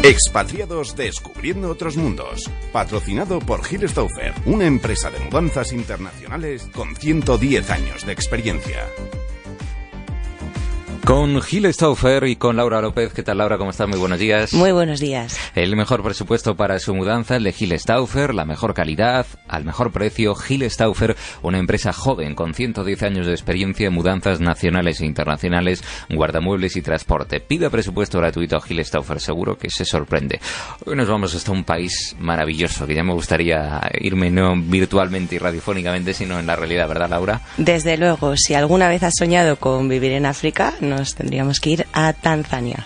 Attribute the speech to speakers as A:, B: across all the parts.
A: Expatriados descubriendo otros mundos. Patrocinado por Gil Stauffer, una empresa de mudanzas internacionales con 110 años de experiencia.
B: Con Gil Stauffer y con Laura López. ¿Qué tal, Laura? ¿Cómo estás? Muy buenos días.
C: Muy buenos días.
B: El mejor presupuesto para su mudanza, el de Gil Stauffer, la mejor calidad, al mejor precio. Gil Stauffer, una empresa joven con 110 años de experiencia en mudanzas nacionales e internacionales, guardamuebles y transporte. Pida presupuesto gratuito a Gil Stauffer, seguro que se sorprende. Hoy nos vamos hasta un país maravilloso, que ya me gustaría irme no virtualmente y radiofónicamente, sino en la realidad, ¿verdad, Laura?
C: Desde luego, si alguna vez has soñado con vivir en África, nos tendríamos que ir a Tanzania.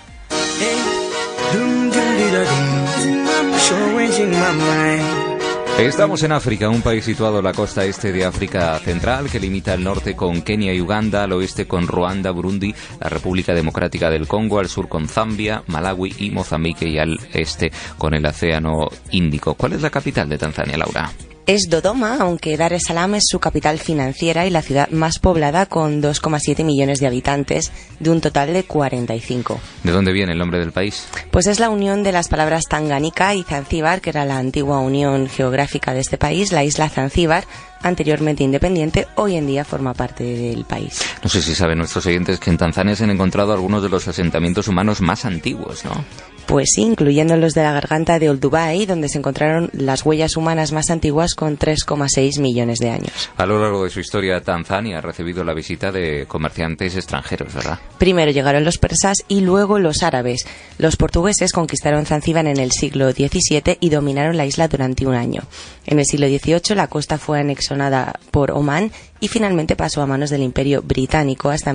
B: Estamos en África, un país situado en la costa este de África Central, que limita al norte con Kenia y Uganda, al oeste con Ruanda, Burundi, la República Democrática del Congo, al sur con Zambia, Malawi y Mozambique, y al este con el Océano Índico. ¿Cuál es la capital de Tanzania, Laura?
C: Es Dodoma, aunque Dar es Salaam es su capital financiera y la ciudad más poblada, con 2,7 millones de habitantes, de un total de 45.
B: ¿De dónde viene el nombre del país?
C: Pues es la unión de las palabras Tanganica y Zanzíbar, que era la antigua unión geográfica de este país. La isla Zanzíbar, anteriormente independiente, hoy en día forma parte del país.
B: No sé si saben nuestros oyentes que en Tanzania se han encontrado algunos de los asentamientos humanos más antiguos, ¿no?
C: Pues sí, incluyendo los de la garganta de Olduvai, donde se encontraron las huellas humanas más antiguas con 3,6 millones de años.
B: A lo largo de su historia, Tanzania ha recibido la visita de comerciantes extranjeros, ¿verdad?
C: Primero llegaron los persas y luego los árabes. Los portugueses conquistaron Zanzíbar en el siglo XVII y dominaron la isla durante un año. En el siglo XVIII la costa fue anexionada por Omán y finalmente pasó a manos del Imperio Británico hasta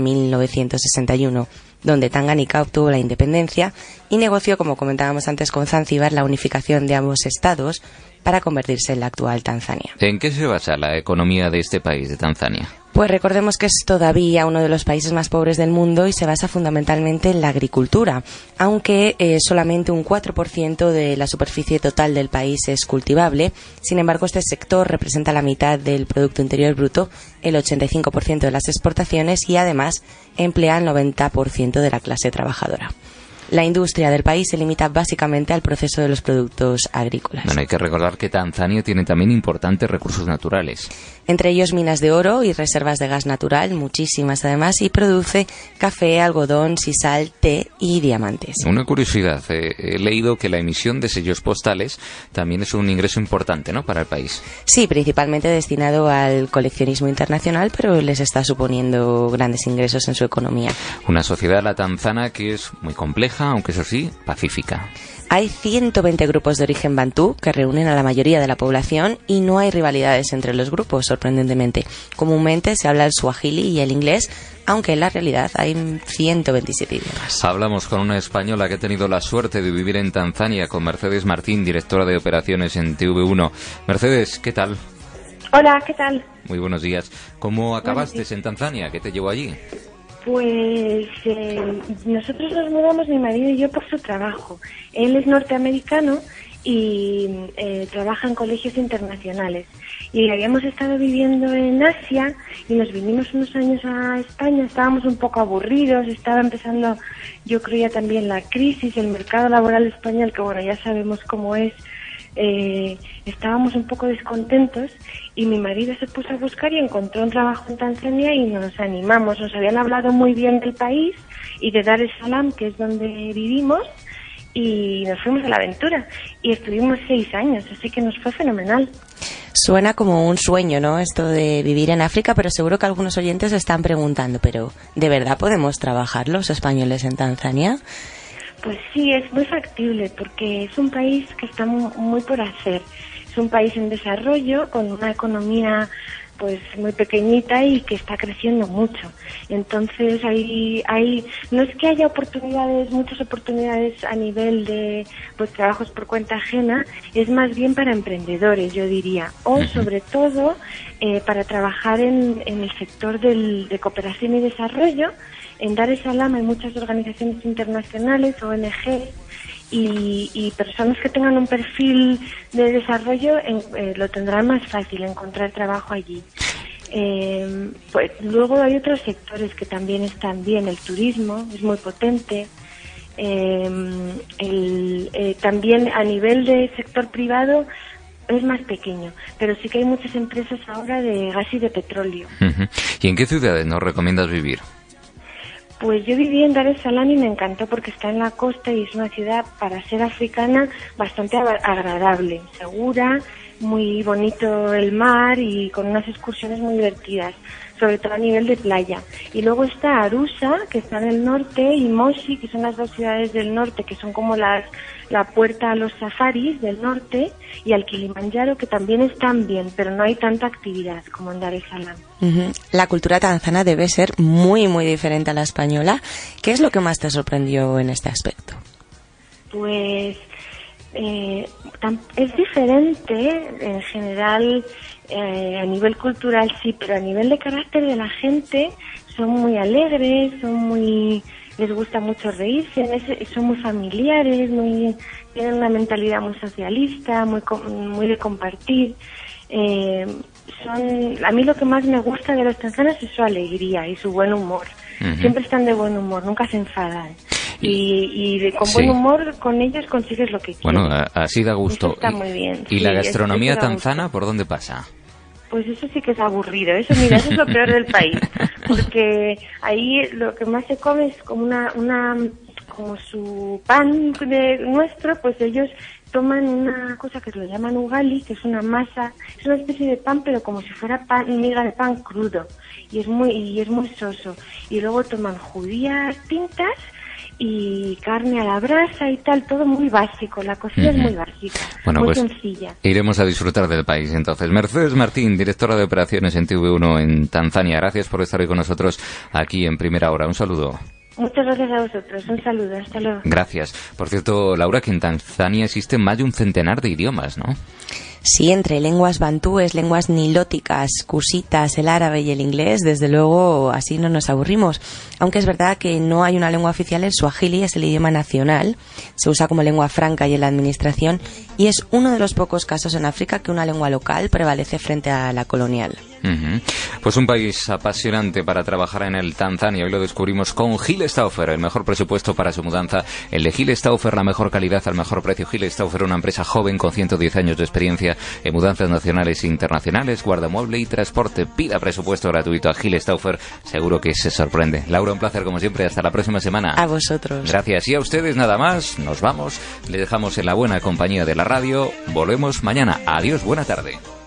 C: 1961. Donde Tanganica obtuvo la independencia y negoció, como comentábamos antes con Zanzíbar, la unificación de ambos estados para convertirse en la actual Tanzania.
B: ¿En qué se basa la economía de este país, de Tanzania?
C: Pues recordemos que es todavía uno de los países más pobres del mundo y se basa fundamentalmente en la agricultura, aunque solamente un 4% de la superficie total del país es cultivable. Sin embargo, este sector representa la mitad del Producto Interior Bruto, el 85% de las exportaciones y además emplea el 90% de la clase trabajadora. La industria del país se limita básicamente al proceso de los productos agrícolas.
B: Bueno, hay que recordar que Tanzania tiene también importantes recursos naturales.
C: Entre ellos minas de oro y reservas de gas natural, muchísimas además, y produce café, algodón, sisal, té y diamantes.
B: Una curiosidad, he leído que la emisión de sellos postales también es un ingreso importante, ¿no?, para el país.
C: Sí, principalmente destinado al coleccionismo internacional, pero les está suponiendo grandes ingresos en su economía.
B: Una sociedad, la tanzana, que es muy compleja, aunque eso sí, pacífica.
C: Hay 120 grupos de origen bantú que reúnen a la mayoría de la población y no hay rivalidades entre los grupos, sorprendentemente. Comúnmente se habla el suajili y el inglés, aunque en la realidad hay 127 idiomas.
B: Hablamos con una española que ha tenido la suerte de vivir en Tanzania, con Mercedes Martín, directora de operaciones en TV1. Mercedes, ¿qué tal?
D: Hola, ¿qué tal?
B: Muy buenos días. ¿Cómo acabaste en Tanzania? ¿Qué te llevó allí?
D: Pues nosotros nos mudamos, mi marido y yo, por su trabajo. Él es norteamericano y trabaja en colegios internacionales. Y habíamos estado viviendo en Asia y nos vinimos unos años a España. Estábamos un poco aburridos, estaba empezando, yo creo, ya también la crisis, el mercado laboral español, que bueno, ya sabemos cómo es. Estábamos un poco descontentos y mi marido se puso a buscar y encontró un trabajo en Tanzania y nos animamos. Nos habían hablado muy bien del país y de Dar es Salaam, que es donde vivimos, y nos fuimos a la aventura y estuvimos 6 años, así que nos fue fenomenal.
C: Suena como un sueño, ¿no?, esto de vivir en África, pero seguro que algunos oyentes se están preguntando, ¿pero de verdad podemos trabajar los españoles en Tanzania?
D: Pues sí, es muy factible porque es un país que está muy por hacer. Es un país en desarrollo con una economía pues muy pequeñita y que está creciendo mucho. Entonces no es que haya muchas oportunidades a nivel de pues trabajos por cuenta ajena, es más bien para emprendedores, yo diría, o sobre todo para trabajar en el sector de cooperación y desarrollo. En Dar es Salaam hay muchas organizaciones internacionales, ONG, y personas que tengan un perfil de desarrollo lo tendrán más fácil encontrar trabajo allí. Pues luego hay otros sectores que también están bien. El turismo es muy potente. También a nivel de sector privado es más pequeño, pero sí que hay muchas empresas ahora de gas y de petróleo.
B: Uh-huh. ¿Y en qué ciudades nos recomiendas vivir?
D: Pues yo viví en Dar es Salaam y me encantó porque está en la costa y es una ciudad, para ser africana, bastante agradable, segura, muy bonito el mar y con unas excursiones muy divertidas, sobre todo a nivel de playa. Y luego está Arusa, que está en el norte, y Moshi, que son las dos ciudades del norte, que son como la puerta a los safaris del norte, y al Kilimanjaro, que también están bien, pero no hay tanta actividad como en Dar es Salaam.
C: Uh-huh. La cultura tanzana debe ser muy, muy diferente a la española. ¿Qué es lo que más te sorprendió en este aspecto?
D: Pues es diferente en general, a nivel cultural sí, pero a nivel de carácter de la gente son muy alegres, les gusta mucho reírse, son muy familiares, tienen una mentalidad muy socialista, muy de compartir. A mí lo que más me gusta de los tanzanos es su alegría y su buen humor. Uh-huh. Siempre están de buen humor, nunca se enfadan. Con buen humor con ellos consigues lo que quieres.
B: Bueno, así da gusto.
D: Eso está muy bien.
B: ¿Y la gastronomía
D: eso
B: tanzana por dónde pasa?
D: Pues eso sí que es aburrido. Eso es lo peor del país. Porque ahí lo que más se come es como como su pan nuestro, pues ellos toman una cosa que lo llaman ugali, que es una masa, es una especie de pan, pero como si fuera miga de pan crudo, y es muy soso. Y luego toman judías tintas y carne a la brasa y tal, todo muy básico, la cocina es muy básica,
B: bueno,
D: muy
B: pues
D: sencilla.
B: Iremos a disfrutar del país entonces. Mercedes Martín, directora de operaciones en TV1 en Tanzania, gracias por estar hoy con nosotros aquí en Primera Hora. Un saludo.
D: Muchas gracias a vosotros, un saludo, hasta luego.
B: Gracias. Por cierto, Laura, que en Tanzania existen más de un centenar de idiomas, ¿no?
C: Sí, entre lenguas bantúes, lenguas nilóticas, cusitas, el árabe y el inglés, desde luego así no nos aburrimos. Aunque es verdad que no hay una lengua oficial, el suajili es el idioma nacional, se usa como lengua franca y en la administración, y es uno de los pocos casos en África que una lengua local prevalece frente a la colonial.
B: Uh-huh. Pues un país apasionante para trabajar en el Tanzania. Hoy lo descubrimos con Gil Stauffer, el mejor presupuesto para su mudanza, el de Gil Stauffer, la mejor calidad al mejor precio. Gil Stauffer, una empresa joven con 110 años de experiencia en mudanzas nacionales e internacionales, guardamueble y transporte. Pida presupuesto gratuito a Gil Stauffer, seguro que se sorprende. Laura, un placer como siempre, hasta la próxima semana.
C: A vosotros.
B: Gracias, y a ustedes nada más, nos vamos, les dejamos en la buena compañía de la radio, volvemos mañana. Adiós, buena tarde.